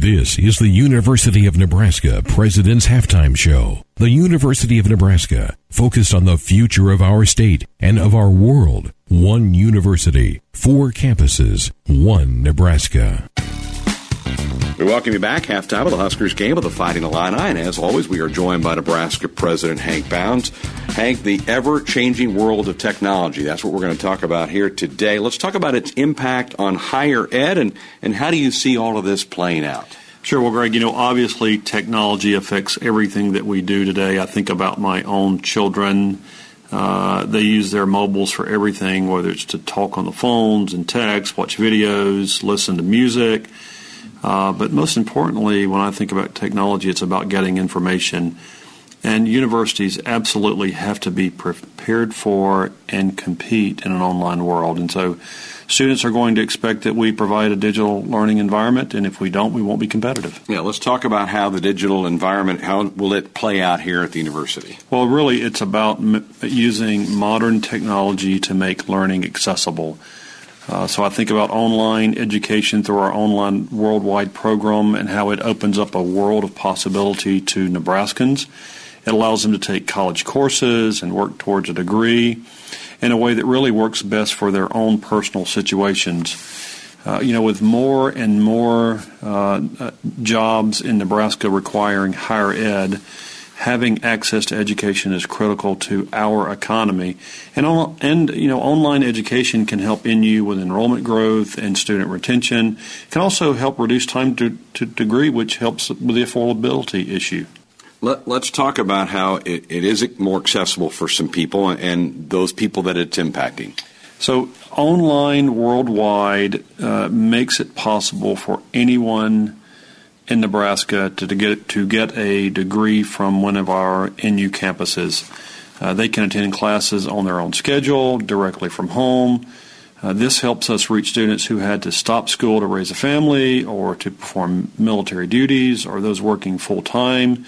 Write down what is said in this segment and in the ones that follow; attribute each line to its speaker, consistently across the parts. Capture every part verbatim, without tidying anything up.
Speaker 1: This is the University of Nebraska President's Halftime Show. The University of Nebraska, focused on the future of our state and of our world. One university, four campuses, one Nebraska.
Speaker 2: We welcome you back. Halftime of the Huskers game of the Fighting Illini. And as always, we are joined by Nebraska President Hank Bounds. Hank, the ever-changing world of technology. That's what we're going to talk about here today. Let's talk about its impact on higher ed, and, and how do you see all of this playing out?
Speaker 3: Sure. Well, Greg, you know, obviously technology affects everything that we do today. I think about my own children. Uh, they use their mobiles for everything, whether it's to talk on the phones and text, watch videos, listen to music. Uh, but most importantly, when I think about technology, it's about getting information. And universities absolutely have to be prepared for and compete in an online world. And so students are going to expect that we provide a digital learning environment, and if we don't, we won't be competitive.
Speaker 2: Yeah, let's talk about how the digital environment, how will it play out here at the university?
Speaker 3: Well, really, it's about m- using modern technology to make learning accessible. Uh, so I think about online education through our online worldwide program and how it opens up a world of possibility to Nebraskans. It allows them to take college courses and work towards a degree in a way that really works best for their own personal situations. Uh, you know, with more and more uh, uh, jobs in Nebraska requiring higher ed, having access to education is critical to our economy. And, on, and you know, online education can help N U with enrollment growth and student retention. It can also help reduce time to, to degree, which helps with the affordability issue.
Speaker 2: Let, let's talk about how it, it is more accessible for some people and those people that it's impacting.
Speaker 3: So online worldwide uh, makes it possible for anyone in Nebraska to, to get to get a degree from one of our N U campuses. Uh, they can attend classes on their own schedule, directly from home. Uh, this helps us reach students who had to stop school to raise a family or to perform military duties, or those working full-time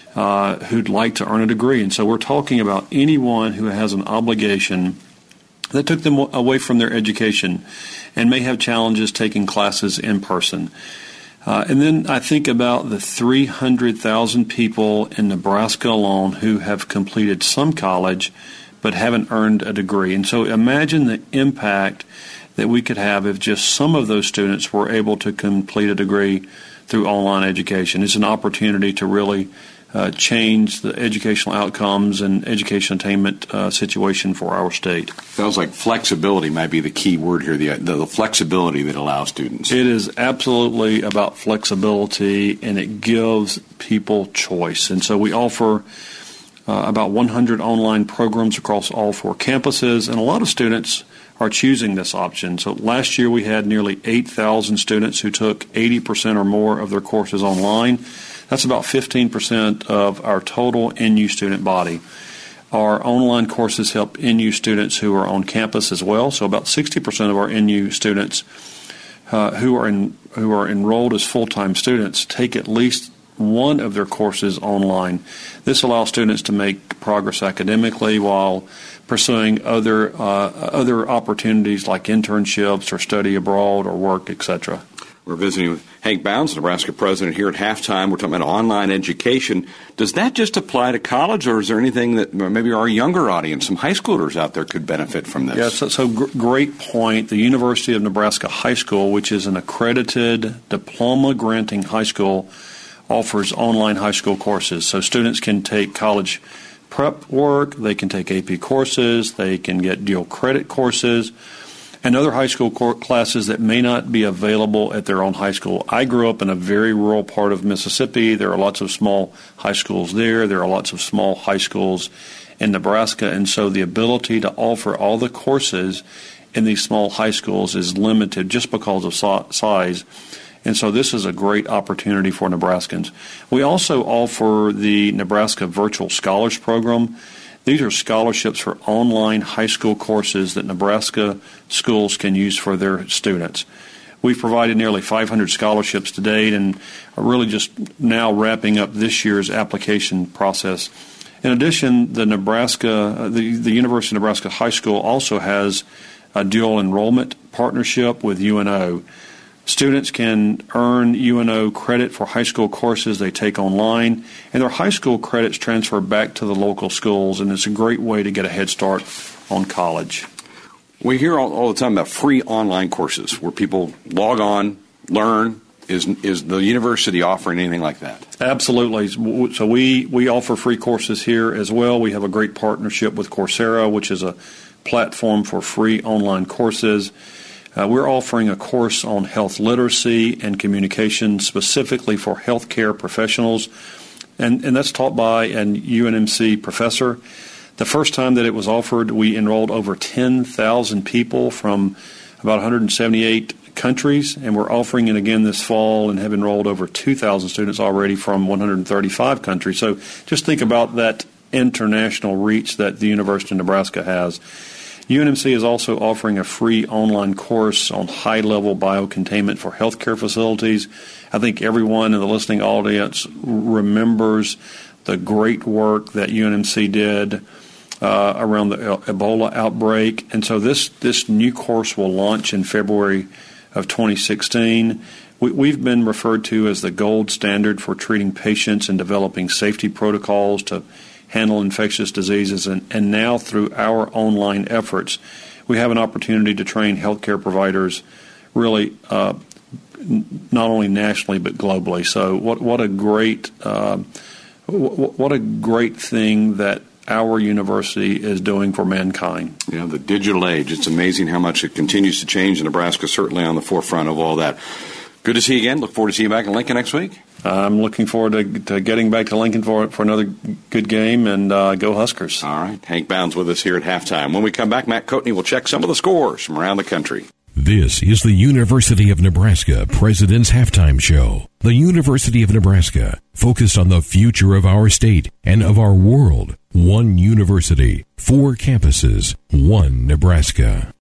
Speaker 3: uh, who'd like to earn a degree. And so we're talking about anyone who has an obligation that took them away from their education and may have challenges taking classes in person. Uh, and then I think about the three hundred thousand people in Nebraska alone who have completed some college but haven't earned a degree. And so imagine the impact that we could have if just some of those students were able to complete a degree through online education. It's an opportunity to really uh, change the educational outcomes and education attainment uh, situation for our state.
Speaker 2: Sounds like flexibility might be the key word here, the, the, the flexibility that allows students.
Speaker 3: It is absolutely about flexibility, and it gives people choice. And so we offer uh, about one hundred online programs across all four campuses, and a lot of students are choosing this option. So last year we had nearly eight thousand students who took eighty percent or more of their courses online. That's about fifteen percent of our total N U student body. Our online courses help N U students who are on campus as well. So about sixty percent of our N U students uh, who are in, who are enrolled as full-time students take at least one of their courses online. This allows students to make progress academically while pursuing other uh, other opportunities like internships or study abroad or work, et cetera.
Speaker 2: We're visiting with Hank Bounds, Nebraska president, here at halftime. We're talking about online education. Does that just apply to college, or is there anything that maybe our younger audience, some high schoolers out there, could benefit from this?
Speaker 3: Yeah, so, so gr- great point. The University of Nebraska High School, which is an accredited diploma-granting high school, offers online high school courses. So students can take college prep work, they can take A P courses, they can get dual credit courses, and other high school classes that may not be available at their own high school. I grew up in a very rural part of Mississippi. There are lots of small high schools there. There are lots of small high schools in Nebraska, and so the ability to offer all the courses in these small high schools is limited just because of size. And so this is a great opportunity for Nebraskans. We also offer the Nebraska Virtual Scholars Program. These are scholarships for online high school courses that Nebraska schools can use for their students. We've provided nearly five hundred scholarships to date and are really just now wrapping up this year's application process. In addition, the Nebraska, the, the University of Nebraska High School also has a dual enrollment partnership with U N O. Students can earn U N O credit for high school courses they take online, and their high school credits transfer back to the local schools, and it's a great way to get a head start on college.
Speaker 2: We hear all, all the time about free online courses where people log on, learn. Is is the university offering anything like that?
Speaker 3: Absolutely. So we, we offer free courses here as well. We have a great partnership with Coursera, which is a platform for free online courses. Uh, we're offering a course on health literacy and communication specifically for healthcare professionals, and, and that's taught by an U N M C professor. The first time that it was offered, we enrolled over ten thousand people from about one hundred seventy-eight countries, and we're offering it again this fall and have enrolled over two thousand students already from one hundred thirty-five countries. So just think about that international reach that the University of Nebraska has. U N M C is also offering a free online course on high-level biocontainment for healthcare facilities. I think everyone in the listening audience remembers the great work that U N M C did uh, around the Ebola outbreak. And so this, this new course will launch in February of twenty sixteen. We, we've been referred to as the gold standard for treating patients and developing safety protocols to handle infectious diseases. And, and now through our online efforts, we have an opportunity to train healthcare providers really uh, not only nationally but globally. So what, what a great uh, what, what a great thing that our university is doing for mankind.
Speaker 2: You know, the digital age, it's amazing how much it continues to change. Nebraska certainly on the forefront of all that. Good to see you again. Look forward to seeing you back in Lincoln next week.
Speaker 3: I'm looking forward to, to getting back to Lincoln for for another good game, and uh, go Huskers.
Speaker 2: All right. Hank Bounds with us here at halftime. When we come back, Matt Coatney will check some of the scores from around the country.
Speaker 1: This is the University of Nebraska President's Halftime Show. The University of Nebraska, focused on the future of our state and of our world. One university, four campuses, one Nebraska.